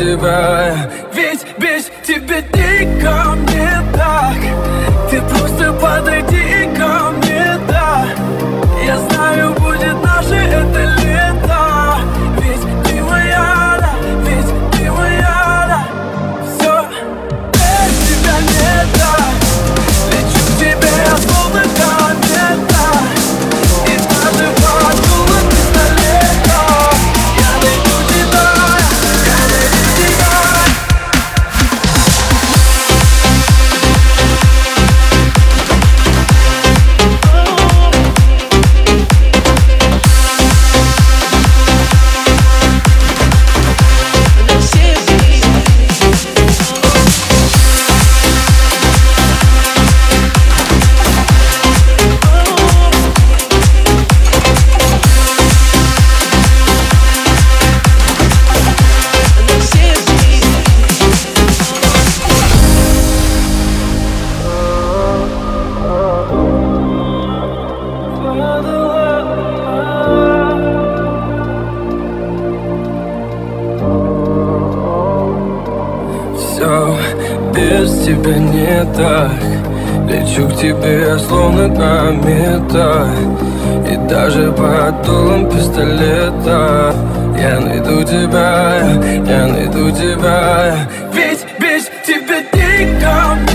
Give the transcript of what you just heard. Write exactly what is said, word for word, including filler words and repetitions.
тебя. Ведь без тебя дико мне так. Ты просто подойди ко мне, да. Я знаю, будет наше это лето. Ведь ты моя, да, ведь ты моя, да. Все без тебя не так. Лечу к тебе, словно комета. И даже под дулом пистолета я найду тебя, я найду тебя. Все без тебя не так. Лечу к тебе, словно комета. И даже под дулом пистолета я найду тебя, я найду тебя. Ведь без тебя дико